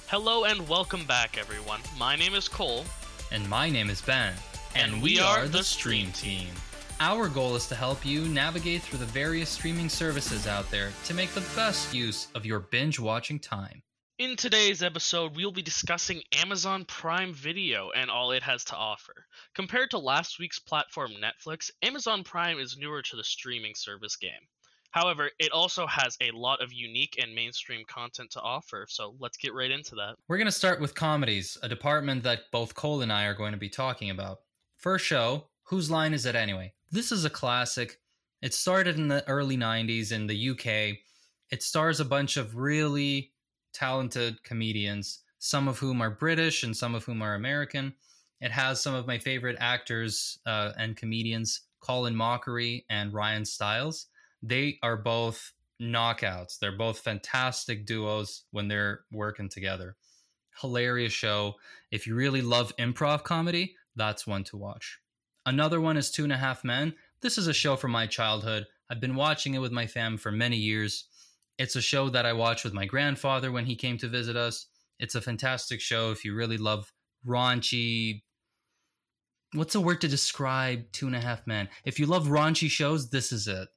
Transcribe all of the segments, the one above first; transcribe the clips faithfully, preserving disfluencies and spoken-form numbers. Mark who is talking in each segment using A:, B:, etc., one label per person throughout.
A: Hello and welcome back, everyone. My name is Cole.
B: And my name is Ben.
A: And, and we, we are, are the Stream Team.
B: Our goal is to help you navigate through the various streaming services out there to make the best use of your binge-watching time.
A: In today's episode, we'll be discussing Amazon Prime Video and all it has to offer. Compared to last week's platform Netflix, Amazon Prime is newer to the streaming service game. However, it also has a lot of unique and mainstream content to offer, so let's get right into that.
B: We're going to start with comedies, a department that both Cole and I are going to be talking about. First show, Whose Line Is It Anyway? This is a classic. It started in the early nineties in the U K. It stars a bunch of really talented comedians, some of whom are British and some of whom are American. It has some of my favorite actors uh, and comedians, Colin Mockery and Ryan Stiles. They are both knockouts. They're both fantastic duos when they're working together. Hilarious show. If you really love improv comedy, that's one to watch. Another one is Two and a Half Men. This is a show from my childhood. I've been watching it with my fam for many years. It's a show that I watched with my grandfather when he came to visit us. It's a fantastic show if you really love raunchy... What's a word to describe Two and a Half Men? If you love raunchy shows, this is it.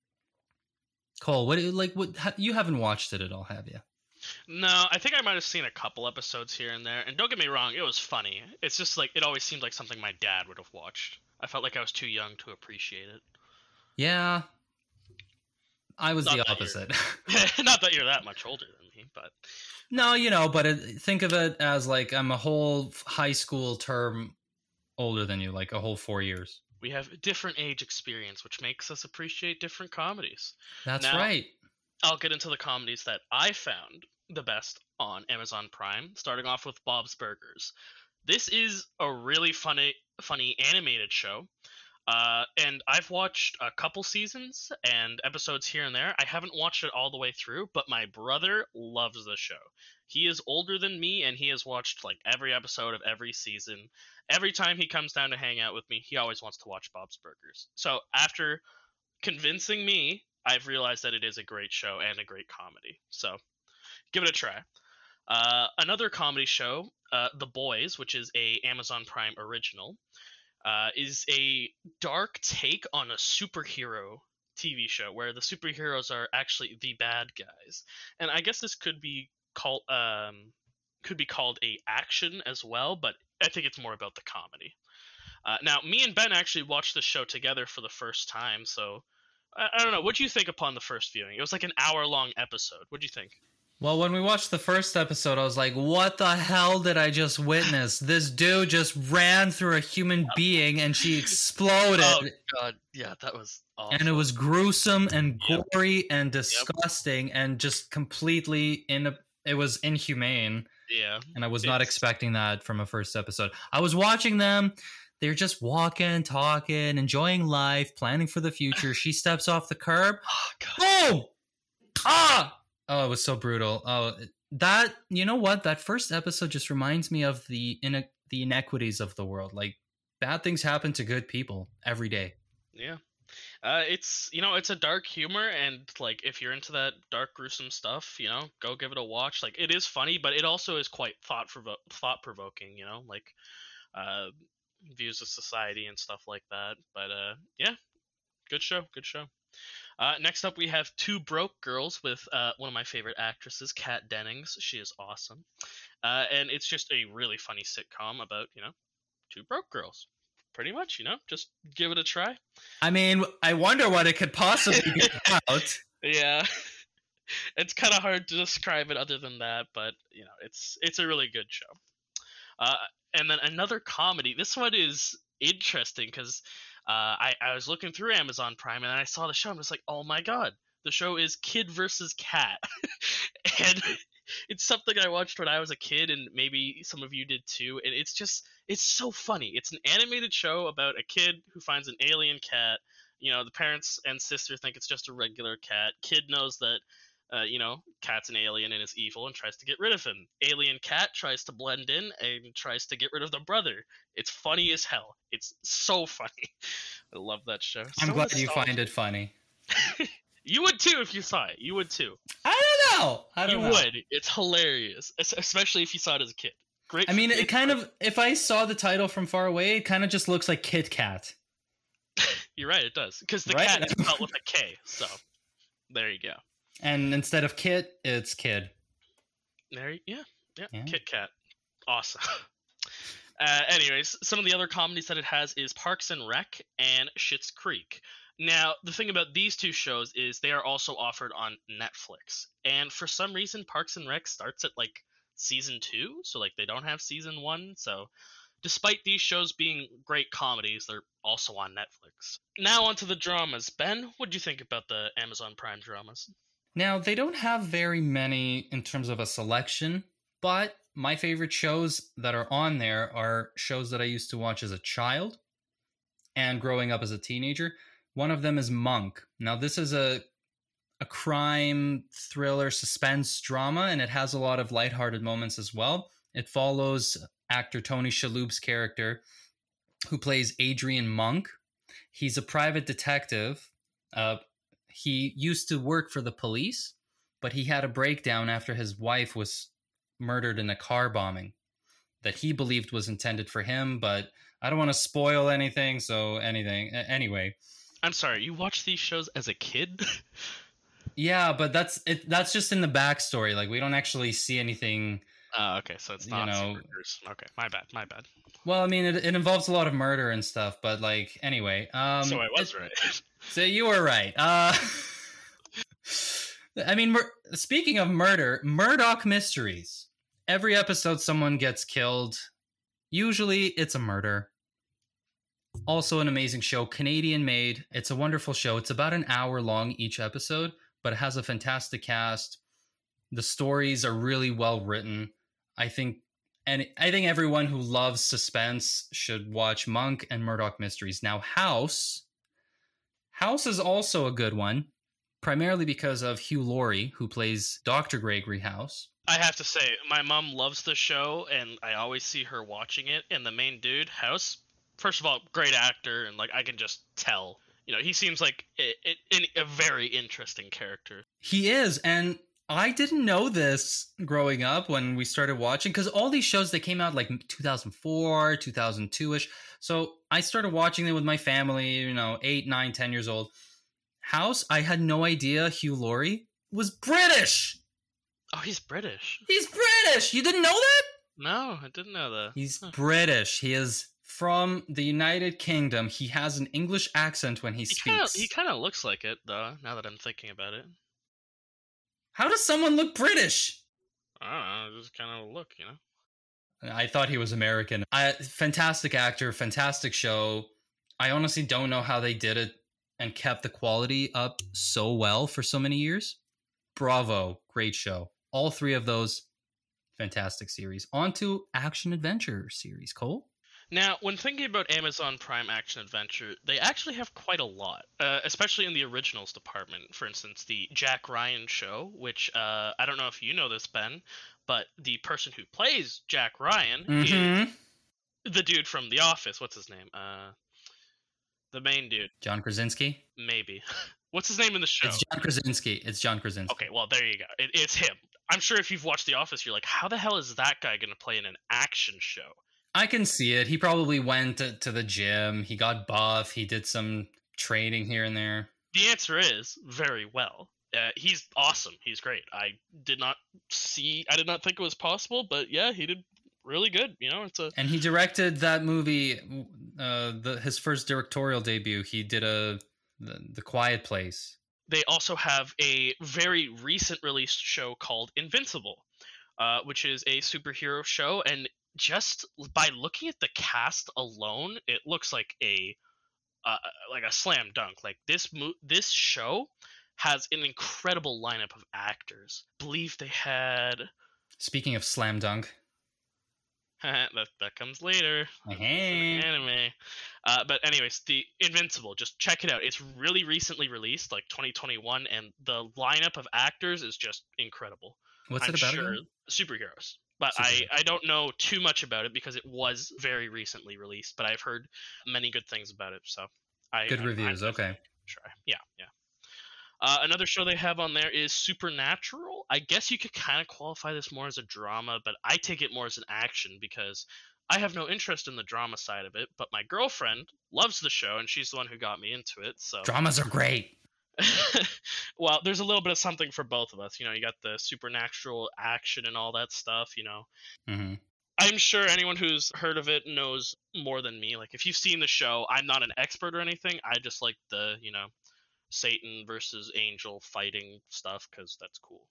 B: Cole, what like what you haven't watched it at all, have you?
A: No, I think I might have seen a couple episodes here and there. And don't get me wrong, it was funny. It's just like it always seemed like something my dad would have watched. I felt like I was too young to appreciate it.
B: Yeah. I was
A: Not
B: the opposite.
A: Not that you're that much older than me, but
B: no, you know, but it, think of it as like I'm a whole high school term older than you, like a whole four years.
A: We have different age experience, which makes us appreciate different comedies.
B: That's
A: now,
B: right.
A: I'll get into the comedies that I found the best on Amazon Prime, starting off with Bob's Burgers. This is a really funny, funny animated show. Uh, and I've watched a couple seasons and episodes here and there. I haven't watched it all the way through, but my brother loves the show. He is older than me, and he has watched like every episode of every season. Every time he comes down to hang out with me, he always wants to watch Bob's Burgers. So after convincing me, I've realized that it is a great show and a great comedy. So give it a try. Uh, another comedy show, uh, The Boys, which is a Amazon Prime original, uh, is a dark take on a superhero T V show where the superheroes are actually the bad guys. And I guess this could be called um, could be called a action as well, but I think it's more about the comedy. Uh, now, me and Ben actually watched this show together for the first time, so I, I don't know. What do you think upon the first viewing? It was like an hour-long episode. What do you think?
B: Well, when we watched the first episode, I was like, what the hell did I just witness? This dude just ran through a human being and she exploded.
A: Oh, God. Yeah, that was awful.
B: And it was gruesome and
A: Yep.
B: gory and disgusting yep. and just completely in. It was inhumane.
A: Yeah.
B: And I was not expecting that from a first episode. I was watching them. They're just walking, talking, enjoying life, planning for the future. She steps off the curb.
A: Oh, God.
B: Boom! Ah! Oh, it was so brutal. Oh, that, you know what? That first episode just reminds me of the ine- the inequities of the world. Like, bad things happen to good people every day.
A: Yeah. Uh, it's, you know, it's a dark humor, and, like, if you're into that dark, gruesome stuff, you know, go give it a watch. Like, it is funny, but it also is quite thought provo- thought-provoking, you know, like, uh, views of society and stuff like that. But, uh, yeah, good show, good show. Uh, next up, we have Two Broke Girls with uh, one of my favorite actresses, Kat Dennings. She is awesome. Uh, and it's just a really funny sitcom about, you know, two broke girls. Pretty much, you know, just give it a try.
B: I mean, I wonder what it could possibly be about.
A: Yeah. It's kind of hard to describe it other than that, but, you know, it's it's a really good show. Uh, and then another comedy. This one is interesting because uh, I, I was looking through Amazon Prime and I saw the show and I was like, oh my god, the show is Kid versus Cat. And it's something I watched when I was a kid, and maybe some of you did too. And it's just, it's so funny. It's an animated show about a kid who finds an alien cat. You know, the parents and sister think it's just a regular cat. Kid knows that, uh, you know, cat's an alien and is evil and tries to get rid of him. Alien cat tries to blend in and tries to get rid of the brother. It's funny as hell. It's so funny. I love that show.
B: I'm
A: So
B: glad you
A: nostalgic.
B: find it funny.
A: You would too if you saw it. You would too.
B: I don't know. I don't
A: you
B: know.
A: would. It's hilarious, especially if you saw it as a kid. Great.
B: I mean,
A: great
B: it kind
A: fun.
B: of, if I saw the title from far away, it kind of just looks like Kit Kat.
A: You're right, it does. Because the
B: Right?
A: cat is spelled with a K, so there you go.
B: And instead of Kit, it's Kid.
A: There, you, yeah, yeah,
B: Yeah.
A: Kit Kat. Awesome. Uh, anyways, some of the other comedies that it has is Parks and Rec and Schitt's Creek. Now, the thing about these two shows is they are also offered on Netflix. And for some reason, Parks and Rec starts at like season two, so like they don't have season one. So despite these shows being great comedies, they're also on Netflix. Now onto the dramas. Ben, what do you think about the Amazon Prime dramas?
B: Now, they don't have very many in terms of a selection, but my favorite shows that are on there are shows that I used to watch as a child and growing up as a teenager. One of them is Monk. Now, this is a a crime thriller suspense drama, and it has a lot of lighthearted moments as well. It follows actor Tony Shalhoub's character, who plays Adrian Monk. He's a private detective. Uh, he used to work for the police, but he had a breakdown after his wife was murdered in a car bombing that he believed was intended for him, but I don't want to spoil anything, so anything. Anyway.
A: I'm sorry, you watched these shows as a kid?
B: Yeah, but that's it. That's just in the backstory. Like, we don't actually see anything.
A: Oh, okay, so it's not
B: you know,
A: super gruesome. Okay, my bad, my bad.
B: Well, I mean, it, it involves a lot of murder and stuff, but like, anyway. Um,
A: so I was
B: it,
A: right.
B: So you were right. Uh, I mean, mur- speaking of murder, Murdoch Mysteries. Every episode, someone gets killed. Usually, it's a murder. Also, an amazing show, Canadian made. It's a wonderful show. It's about an hour long each episode, but it has a fantastic cast. The stories are really well written. I think, and I think everyone who loves suspense should watch Monk and Murdoch Mysteries. Now, House, House is also a good one, primarily because of Hugh Laurie, who plays Doctor Gregory House.
A: I have to say, my mom loves the show, and I always see her watching it. And the main dude, House, first of all, great actor, and like I can just tell, you know, he seems like a, a, a very interesting character.
B: He is, and I didn't know this growing up when we started watching, because all these shows, they came out like two thousand four, two thousand two-ish. So I started watching them with my family, you know, eight, nine, ten years old. House, I had no idea Hugh Laurie was British.
A: Oh, he's British.
B: He's British. You didn't know that?
A: No, I didn't know that.
B: He's
A: huh.
B: British. He is from the United Kingdom. He has an English accent when he,
A: he
B: speaks.
A: Kinda, he kind of looks like it, though, now that I'm thinking about it.
B: How does someone look British?
A: I don't know, just kind of look, you know?
B: I thought he was American. I, fantastic actor, fantastic show. I honestly don't know how they did it and kept the quality up so well for so many years. Bravo. Great show. All three of those, fantastic series. On to action-adventure series. Cole?
A: Now, when thinking about Amazon Prime Action Adventure, they actually have quite a lot, uh, especially in the originals department. For instance, the Jack Ryan show, which uh, I don't know if you know this, Ben, but the person who plays Jack Ryan
B: Mm-hmm.
A: is the dude from The Office. What's his name? Uh, the main dude.
B: John Krasinski?
A: Maybe. What's his name in the show?
B: It's John Krasinski. It's John Krasinski.
A: Okay, well, there you go. It, it's him. I'm sure if you've watched The Office, you're like, how the hell is that guy going to play in an action show?
B: I can see it. He probably went to, to the gym. He got buff. He did some training here and there.
A: The answer is very well. Uh, he's awesome. He's great. I did not see. I did not think it was possible, but yeah, he did really good. You know, it's a.
B: And he directed that movie. Uh, the his first directorial debut. He did a the, the Quiet Place.
A: They also have a very recent released show called Invincible, uh, which is a superhero show, and just by looking at the cast alone, it looks like a uh, like a slam dunk. Like this mo- this show has an incredible lineup of actors. I believe they had.
B: Speaking of slam dunk,
A: that that comes later.
B: Hey.
A: Anime. Uh, but anyways, the Invincible, just check it out. It's really recently released, like twenty twenty-one, and the lineup of actors is just incredible.
B: What's
A: I'm
B: it about?
A: sure
B: Again?
A: superheroes. But
B: Superheroes.
A: I, I don't know too much about it because it was very recently released, but I've heard many good things about it. So I
B: Good
A: I'm,
B: reviews.
A: I'm
B: Okay.
A: Try. Yeah, yeah. Uh, another show they have on there is Supernatural. I guess you could kind of qualify this more as a drama, but I take it more as an action because I have no interest in the drama side of it. But my girlfriend loves the show, and she's the one who got me into it. So
B: Dramas are great.
A: well, there's a little bit of something for both of us. You know, you got the supernatural action and all that stuff. You know,
B: Mm-hmm.
A: I'm sure anyone who's heard of it knows more than me. Like, if you've seen the show, I'm not an expert or anything. I just like the, you know, Satan versus angel fighting stuff because that's cool.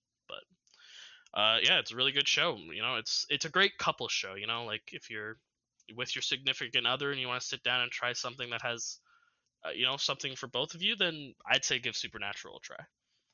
A: But uh, yeah, it's a really good show. You know, it's it's a great couple show. You know, like if you're with your significant other and you want to sit down and try something that has, uh, you know, something for both of you, then I'd say give Supernatural a try.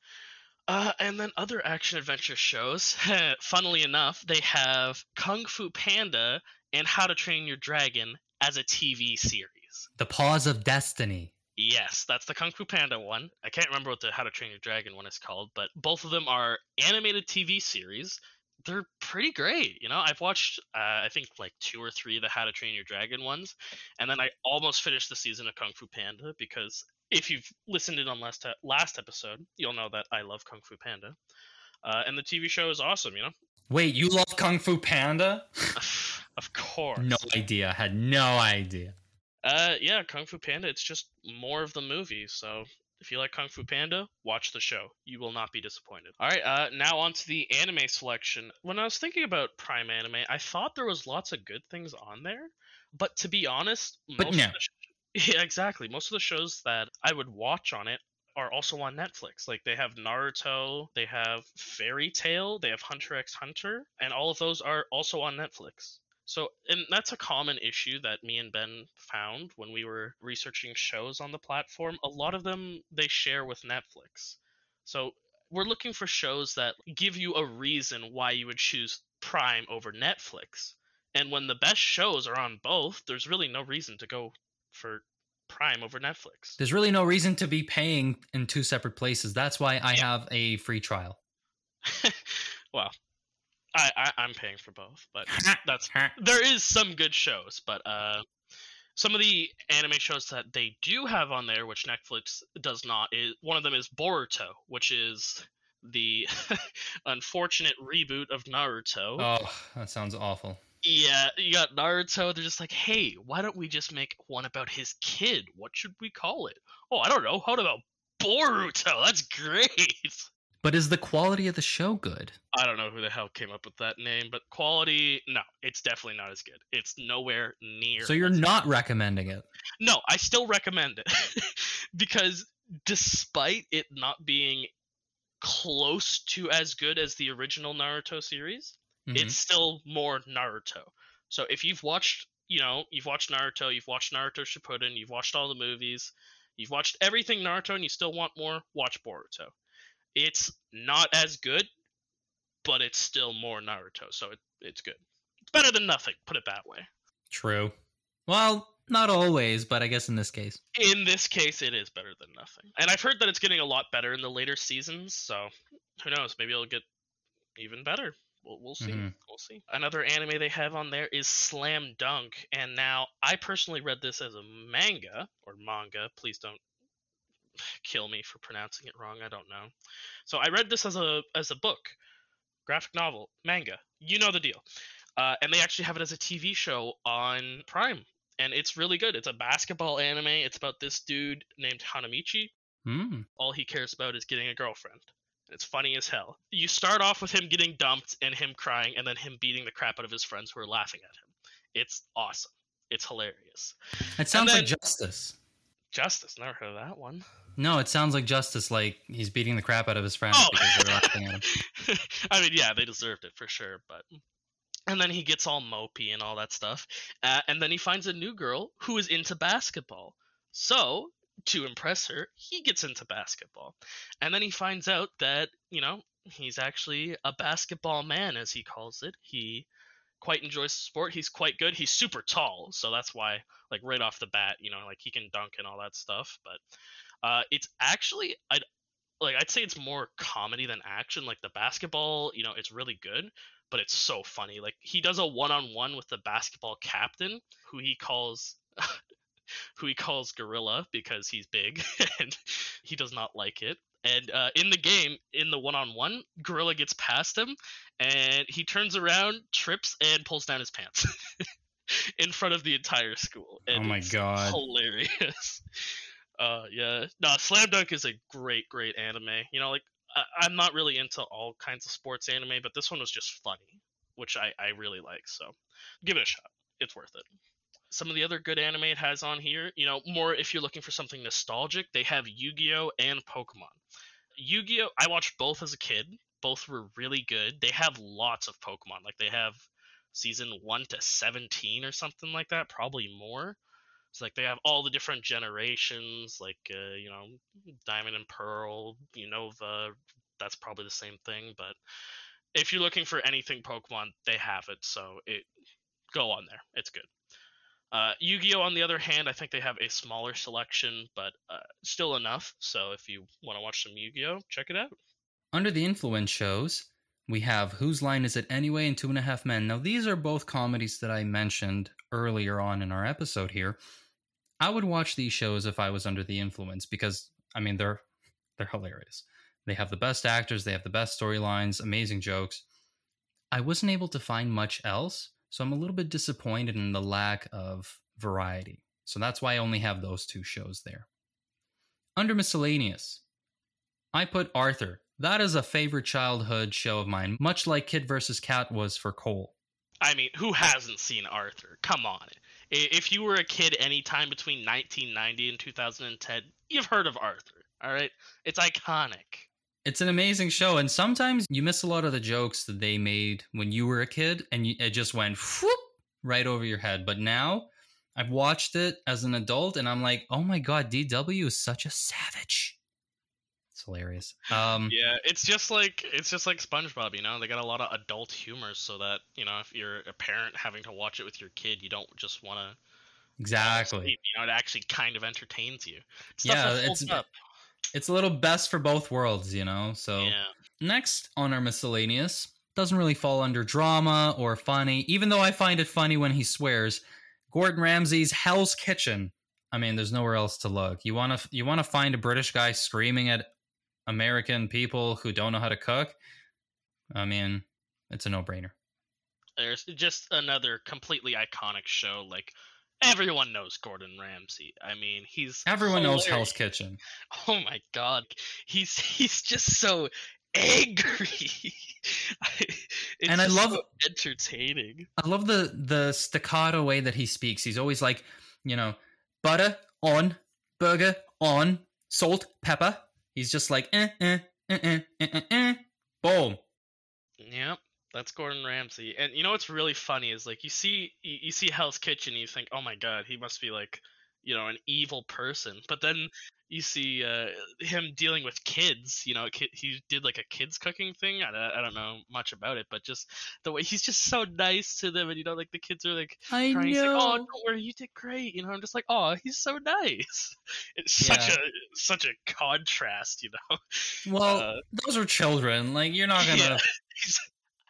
A: Uh, and then other action adventure shows, funnily enough, they have Kung Fu Panda and How to Train Your Dragon as a T V series.
B: The Paws of Destiny.
A: Yes, that's the Kung Fu Panda one. I can't remember what the How to Train Your Dragon one is called, but both of them are animated T V series. They're pretty great. You know, I've watched, uh, I think, like two or three of the How to Train Your Dragon ones, and then I almost finished the season of Kung Fu Panda because if you've listened in on last last episode, you'll know that I love Kung Fu Panda, uh, and the T V show is awesome. You know.
B: Wait, you love Kung Fu Panda?
A: Of course.
B: No idea. Had no idea.
A: Uh, yeah, Kung Fu Panda. It's just more of the movie. So if you like Kung Fu Panda, watch the show. You will not be disappointed. All right. Uh, now on to the anime selection. When I was thinking about Prime Anime, I thought there was lots of good things on there, but to be honest,
B: But
A: most
B: no.
A: of the sh- yeah, exactly. Most of the shows that I would watch on it are also on Netflix. Like they have Naruto, they have Fairy Tail, they have Hunter x Hunter, and all of those are also on Netflix. So, and that's a common issue that me and Ben found when we were researching shows on the platform. A lot of them they share with Netflix. So, we're looking for shows that give you a reason why you would choose Prime over Netflix. And when the best shows are on both, there's really no reason to go for Prime over Netflix.
B: There's really no reason to be paying in two separate places. That's why I
A: Yeah.
B: have a free trial.
A: Well, I, I I'm paying for both, but that's there is some good shows, but uh, some of the anime shows that they do have on there, which Netflix does not, is one of them is Boruto, which is the unfortunate reboot of Naruto.
B: Oh, that sounds awful.
A: Yeah, you got Naruto. They're just like, hey, why don't we just make one about his kid? What should we call it? Oh, I don't know. How about Boruto? That's great.
B: But is the quality of the show good?
A: I don't know who the hell came up with that name, but quality, no, it's definitely not as good. It's nowhere near.
B: So you're
A: as
B: not recommending it?
A: No, I still recommend it because despite it not being close to as good as the original Naruto series,
B: Mhm.
A: it's still more Naruto. So if you've watched, you know, you've watched Naruto, you've watched Naruto Shippuden, you've watched all the movies, you've watched everything Naruto, and you still want more, watch Boruto. It's not as good, but it's still more Naruto, so it, it's good. It's better than nothing, put it that way.
B: True. Well, not always, but I guess in this case.
A: In this case, it is better than nothing. And I've heard that it's getting a lot better in the later seasons, so who knows? Maybe it'll get even better. We'll, we'll see.
B: Mhm.
A: We'll see. Another anime they have on there is Slam Dunk, and now I personally read this as a manga, or manga, please don't kill me for pronouncing it wrong, I don't know. So I read this as a as a book, graphic novel, manga. You know the deal. Uh, and they actually have it as a T V show on Prime, and it's really good. It's a basketball anime. It's about this dude named Hanamichi.
B: Hmm.
A: All he cares about is getting a girlfriend. It's funny as hell. You start off with him getting dumped and him crying, and then him beating the crap out of his friends who are laughing at him. It's awesome. It's hilarious.
B: It sounds
A: then-
B: like Justice.
A: Justice, never heard of that one.
B: No, it sounds like Justice, like he's beating the crap out of his friends
A: Oh.
B: because they're laughing at him.
A: I mean, yeah, they deserved it for sure, but and then he gets all mopey and all that stuff, uh, and then he finds a new girl who is into basketball. So to impress her, he gets into basketball, and then he finds out that you know he's actually a basketball man, as he calls it. He quite enjoys the sport. He's quite good. He's super tall, so that's why, like right off the bat, you know, like he can dunk and all that stuff. But uh, it's actually, I'd like I'd say it's more comedy than action. Like the basketball, you know, it's really good, but it's so funny. Like he does a one-on-one with the basketball captain, who he calls who he calls Gorilla because he's big and he does not like it. And uh, in the game, in the one-on-one, Gorilla gets past him, and he turns around, trips, and pulls down his pants in front of the entire school. And
B: Oh my
A: it's
B: god.
A: hilarious. Uh, yeah. No, Slam Dunk is a great, great anime. You know, like, I- I'm not really into all kinds of sports anime, but this one was just funny, which I, I really like. So give it a shot. It's worth it. Some of the other good anime it has on here, you know, more if you're looking for something nostalgic, they have Yu-Gi-Oh! And Pokemon. Yu-Gi-Oh! I watched both as a kid. Both were really good. They have lots of Pokemon. Like, they have season one to seventeen or something like that, probably more. So, like, they have all the different generations, like, uh, you know, Diamond and Pearl, Unova, that's probably the same thing. But if you're looking for anything Pokemon, they have it. So, it go on there. It's good. Uh, Yu-Gi-Oh! On the other hand, I think they have a smaller selection, but uh, still enough. So if you want to watch some Yu-Gi-Oh!, check it out.
B: Under the influence shows, we have Whose Line Is It Anyway and Two and a Half Men. Now, these are both comedies that I mentioned earlier on in our episode here. I would watch these shows if I was under the influence because, I mean, they're they're hilarious. They have the best actors, they have the best storylines, amazing jokes. I wasn't able to find much else, so I'm a little bit disappointed in the lack of variety. So that's why I only have those two shows there. Under miscellaneous, I put Arthur. That is a favorite childhood show of mine, much like Kid versus. Kat was for Cole.
A: I mean, who hasn't seen Arthur? Come on. If you were a kid anytime between nineteen ninety and two thousand ten, you've heard of Arthur, all right? It's iconic.
B: It's an amazing show, and sometimes you miss a lot of the jokes that they made when you were a kid, and you, it just went whoop, right over your head. But now, I've watched it as an adult, and I'm like, oh my god, D W is such a savage. It's hilarious. Um,
A: yeah, it's just like it's just like SpongeBob, you know. They got a lot of adult humor, so that you know, if you're a parent having to watch it with your kid, you don't just want to
B: exactly.
A: sleep, you know, it actually kind of entertains you.
B: Stuff yeah, it's up. It's a little best for both worlds, you know. So
A: yeah.
B: Next on our miscellaneous doesn't really fall under drama or funny, even though I find it funny when he swears. Gordon Ramsay's Hell's Kitchen. I mean, there's nowhere else to look. You want to you want to find a British guy screaming at American people who don't know how to cook? I mean, it's a no-brainer.
A: There's just another completely iconic show. Like, everyone knows Gordon Ramsay. I mean, he's
B: everyone
A: hilarious.
B: knows Hell's Kitchen.
A: Oh my god, he's he's just so angry. It's
B: and I love
A: so entertaining.
B: I love the the staccato way that he speaks. He's always like, you know, butter on, burger on, salt, pepper. He's just like, eh, eh, eh, eh, eh, eh, eh. Boom.
A: Yep, that's Gordon Ramsay. And you know what's really funny is, like, you see you, you see Hell's Kitchen, and you think, oh my god, he must be like, you know, an evil person. But then you see uh, him dealing with kids. You know, he did like a kids cooking thing. I, I don't know much about it, but just the way he's just so nice to them, and you know, like the kids are like,
B: I
A: crying.
B: know.
A: He's like, oh, don't worry, you did great. You know, I'm just like, oh, he's so nice. It's
B: Yeah.
A: such a such a contrast, you know.
B: Well,
A: Uh,
B: those are children. Like, you're not gonna
A: yeah, he's,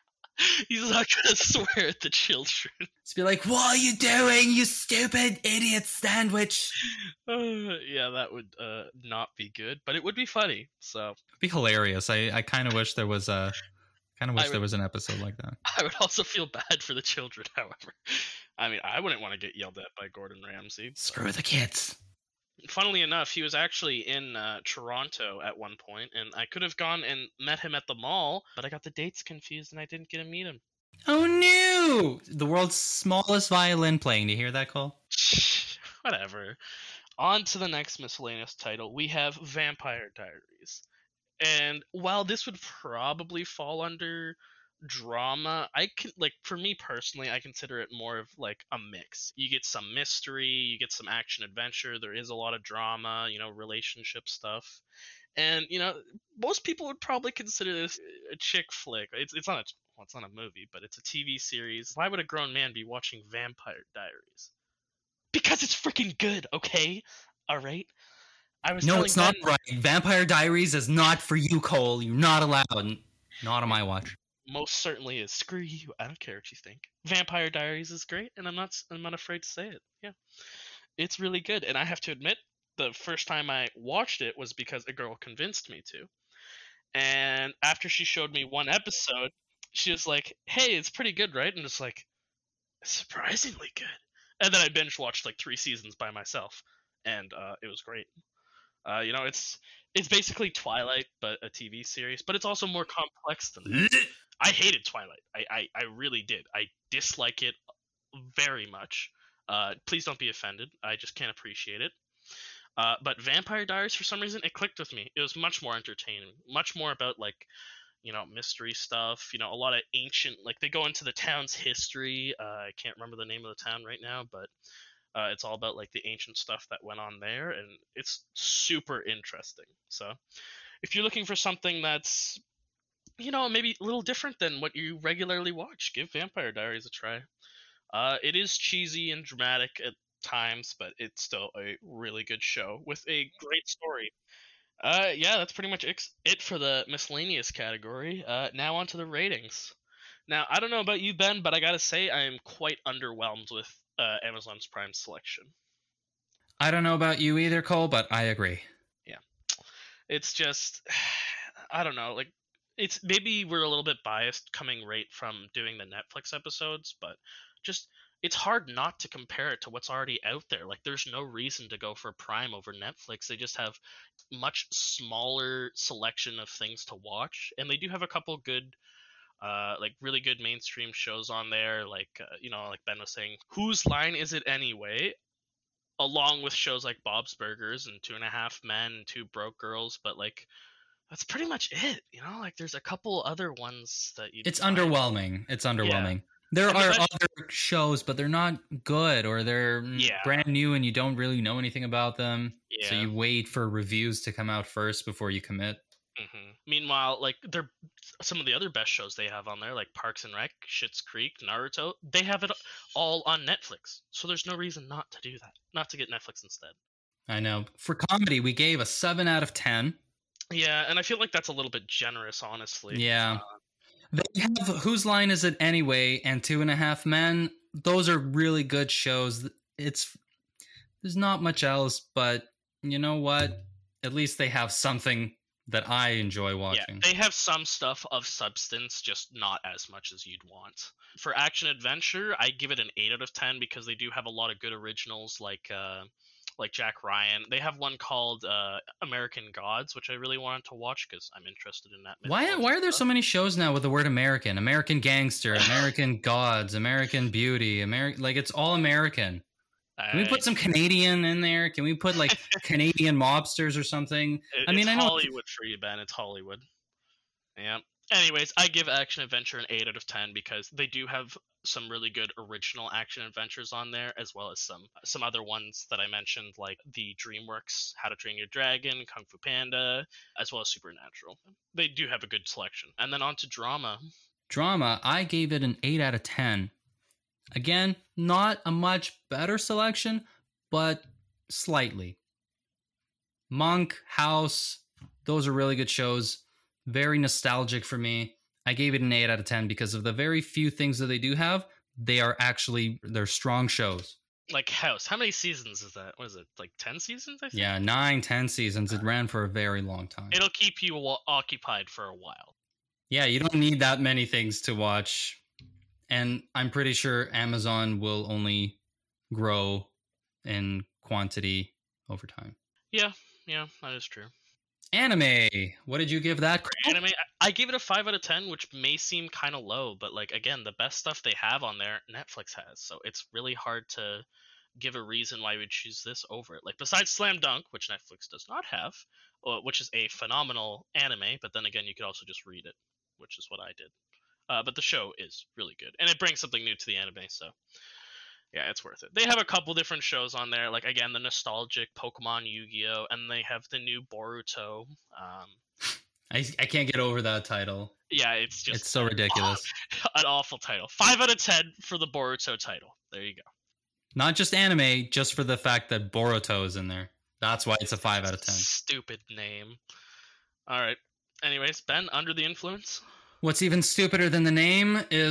A: he's not gonna swear at the children.
B: just be like, "What are you doing, you stupid idiot sandwich?"
A: Uh, yeah, that would uh, not be good, but it would be funny. So
B: It'd be hilarious. I, I kind of wish there was a kind of wish
A: I would-
B: there was an episode like that.
A: I would also feel bad for the children. However, I mean, I wouldn't want to get yelled at by Gordon Ramsay. but-
B: Screw the kids.
A: Funnily enough, he was actually in uh, Toronto at one point, and I could have gone and met him at the mall, but I got the dates confused and I didn't get to meet him.
B: Oh no! The world's smallest violin playing. Do you hear that, Cole?
A: Whatever. On to the next miscellaneous title. We have Vampire Diaries. And while this would probably fall under drama, I can, like, for me personally, I consider it more of like a mix. You get some mystery, you get some action adventure, there is a lot of drama, you know, relationship stuff. And, you know, most people would probably consider this a chick flick. It's it's not a well, it's not a movie, but it's a T V series. Why would a grown man be watching Vampire Diaries? Because it's freaking good, okay? All right. I was
B: No,
A: telling
B: it's not
A: Ben-
B: right. Vampire Diaries is not for you, Cole. You're not allowed. Not on my watch.
A: Most certainly is. Screw you. I don't care what you think. Vampire Diaries is great, and I'm not I'm not afraid to say it. Yeah. It's really good, and I have to admit, the first time I watched it was because a girl convinced me to. And after she showed me one episode, she was like, "Hey, it's pretty good, right?" And it's like, surprisingly good. And then I binge watched like three seasons by myself, and uh, it was great. Uh, you know, it's it's basically Twilight, but a T V series, but it's also more complex than that. I hated Twilight. I, I, I really did. I dislike it very much. Uh, please don't be offended. I just can't appreciate it. Uh, but Vampire Diaries, for some reason, it clicked with me. It was much more entertaining, much more about like, you know, mystery stuff. You know, a lot of ancient, like they go into the town's history. Uh, I can't remember the name of the town right now, but uh, it's all about like the ancient stuff that went on there, and it's super interesting. So, if you're looking for something that's, you know, maybe a little different than what you regularly watch, give Vampire Diaries a try. Uh, it is cheesy and dramatic at times, but it's still a really good show with a great story. Uh, yeah, that's pretty much it for the miscellaneous category. Uh, now on to the ratings. Now, I don't know about you, Ben, but I gotta say I am quite underwhelmed with uh, Amazon's Prime selection.
B: I don't know about you either, Cole, but I agree.
A: Yeah. It's just, I don't know, like, it's maybe we're a little bit biased coming right from doing the Netflix episodes, but just it's hard not to compare it to what's already out there. Like there's no reason to go for Prime over Netflix. They just have much smaller selection of things to watch, and they do have a couple good uh like really good mainstream shows on there, like uh, you know, like Ben was saying, Whose Line Is It Anyway, along with shows like Bob's Burgers and Two and a Half Men and Two Broke Girls. But like that's pretty much it, you know. Like there's a couple other ones that you
B: it's underwhelming it's underwhelming yeah. There and are the other shows, but they're not good, or they're yeah. brand new and you don't really know anything about them. Yeah. So you wait for reviews to come out first before you commit.
A: Mm-hmm. Meanwhile, like they're some of the other best shows they have on there, like Parks and Rec, Schitt's Creek, Naruto, they have it all on Netflix. So there's no reason not to do that, not to get Netflix instead.
B: I know. For comedy, we gave a seven out of ten.
A: Yeah, and I feel like that's a little bit generous, honestly.
B: Yeah. Uh, They have Whose Line Is It Anyway and Two and a Half Men. Those are really good shows. It's there's not much else, but you know what? At least they have something that I enjoy watching.
A: Yeah, they have some stuff of substance, just not as much as you'd want. For action adventure, I give it an eight out of ten because they do have a lot of good originals, like uh, like Jack Ryan. They have one called uh, American Gods, which I really wanted to watch because I'm interested in that.
B: Why Why are there so many shows now with the word American? American Gangster, American Gods, American Beauty, American, like it's all American. Can we put some Canadian in there? Can we put like Canadian mobsters or something?
A: It, I mean, it's I know Hollywood for you, Ben. It's Hollywood. Yeah. Anyways, I give action adventure an eight out of ten because they do have some really good original action adventures on there, as well as some some other ones that I mentioned, like the DreamWorks How to Train Your Dragon, Kung Fu Panda, as well as Supernatural. They do have a good selection. And then on to drama.
B: Drama, I gave it an eight out of ten. Again, not a much better selection, but slightly. Monk, House, those are really good shows. Very nostalgic for me. I gave it an eight out of ten because of the very few things that they do have. They are actually, they're strong shows.
A: Like House, how many seasons is that? What is it, like ten seasons, I think?
B: Yeah, nine, ten seasons. It ran for a very long time.
A: It'll keep you occupied for a while.
B: Yeah, you don't need that many things to watch. And I'm pretty sure Amazon will only grow in quantity over time.
A: Yeah, yeah, that is true.
B: Anime. What did you give that?
A: For anime, I gave it a five out of ten, which may seem kind of low, but like again, the best stuff they have on there, Netflix has. So it's really hard to give a reason why we'd choose this over it. Like besides Slam Dunk, which Netflix does not have, which is a phenomenal anime, but then again, you could also just read it, which is what I did. Uh, but the show is really good, and it brings something new to the anime, so yeah, it's worth it. They have a couple different shows on there, like again, the nostalgic Pokemon, Yu-Gi-Oh, and they have the new Boruto. Um,
B: I I can't get over that title.
A: Yeah, it's just
B: it's so ridiculous.
A: An awful title. Five out of ten for the Boruto title. There you go.
B: Not just anime, just for the fact that Boruto is in there. That's why it's a five out of ten.
A: Stupid name. All right. Anyways, Ben, Under the Influence.
B: What's even stupider than the name is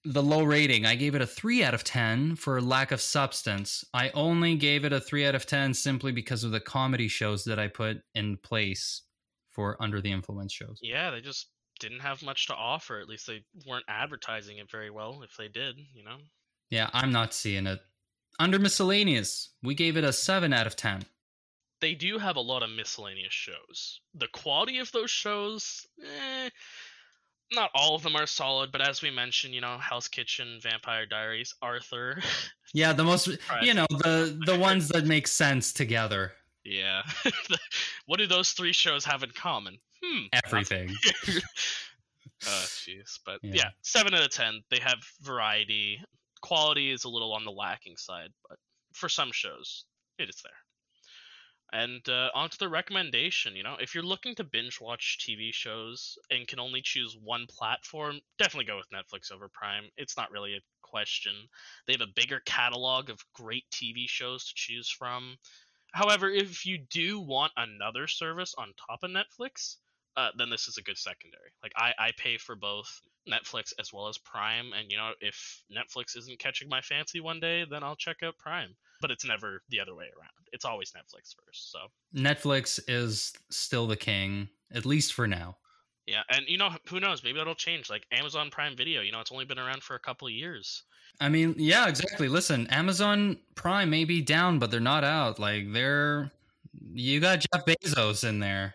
B: the low rating. I gave it a three out of ten for lack of substance. I only gave it a three out of ten simply because of the comedy shows that I put in place for Under the Influence shows.
A: Yeah, they just didn't have much to offer. At least they weren't advertising it very well, if they did, you know?
B: Yeah, I'm not seeing it. Under Miscellaneous, we gave it a seven out of ten.
A: They do have a lot of miscellaneous shows. The quality of those shows, eh, not all of them are solid, but as we mentioned, you know, Hell's Kitchen, Vampire Diaries, Arthur.
B: Yeah, the most, you know, the the ones that make sense together.
A: Yeah. What do those three shows have in common? Hmm.
B: Everything.
A: Oh, jeez. But
B: Yeah.
A: yeah, seven out of ten. They have variety. Quality is a little on the lacking side, but for some shows, it is there. And uh, on to the recommendation. You know, if you're looking to binge watch T V shows and can only choose one platform, definitely go with Netflix over Prime. It's not really a question. They have a bigger catalog of great T V shows to choose from. However, if you do want another service on top of Netflix, uh, then this is a good secondary. Like, I, I pay for both Netflix as well as Prime, and, you know, if Netflix isn't catching my fancy one day, then I'll check out Prime. But it's never the other way around. It's always Netflix first, so...
B: Netflix is still the king, at least for now.
A: Yeah, and, you know, who knows? Maybe that'll change. Like, Amazon Prime Video, you know, it's only been around for a couple of years.
B: I mean, yeah, exactly. Listen, Amazon Prime may be down, but they're not out. Like, they're... You got Jeff Bezos in there.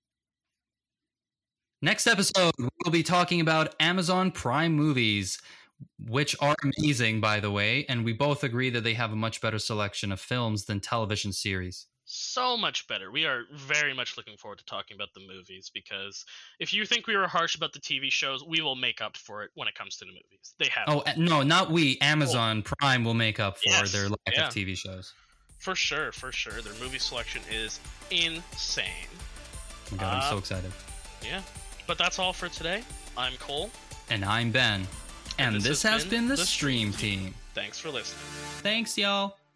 B: Next episode, we'll be talking about Amazon Prime movies, which are amazing, by the way, and we both agree that they have a much better selection of films than television series.
A: So much better. We are very much looking forward to talking about the movies, because if you think we were harsh about the T V shows, we will make up for it when it comes to the movies. They have.
B: Oh, no, not we. Amazon oh. Prime will make up for
A: yes,
B: their lack
A: yeah.
B: of T V shows.
A: For sure, for sure. Their movie selection is insane.
B: Oh my God, uh, I'm so excited.
A: Yeah.'t that's all for today. I'm Cole.
B: And I'm Ben. And, and this, this has been, been the Stream Team.
A: Thanks for listening.
B: Thanks, y'all.